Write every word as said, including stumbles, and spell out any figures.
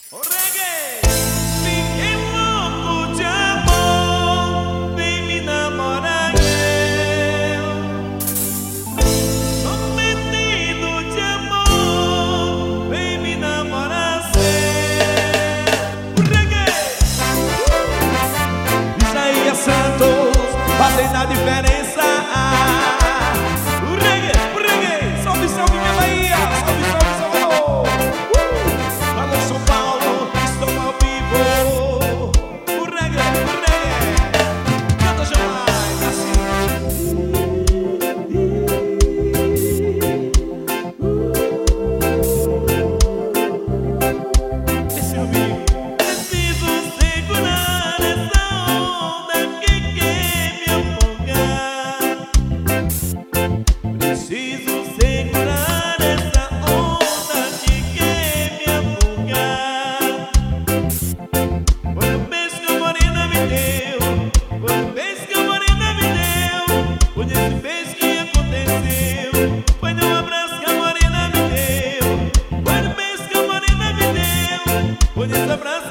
O reggae, fiquei louco de amor, vem me namorar eu. Sou metido de amor, vem me namorar cê. O reggae, Isaías Santos, fazendo a diferença. O reggae, o reggae, salve, salve minha Bahia, salve, salve, Salvador. Uh! Alô São Paulo, estou ao vivo. O reggae, o reggae, canta Jamaica assim. Esse é o amigo. Preciso segurar essa onda que quer me afogar. Preciso segurar essa onda que quer me afogar. Foi o beijo que a morena me deu, foi o beijo que a morena me deu, foi nesse beijo que aconteceu, foi no abraço que a morena me deu, foi no beijo que a morena me deu, foi nesse abraço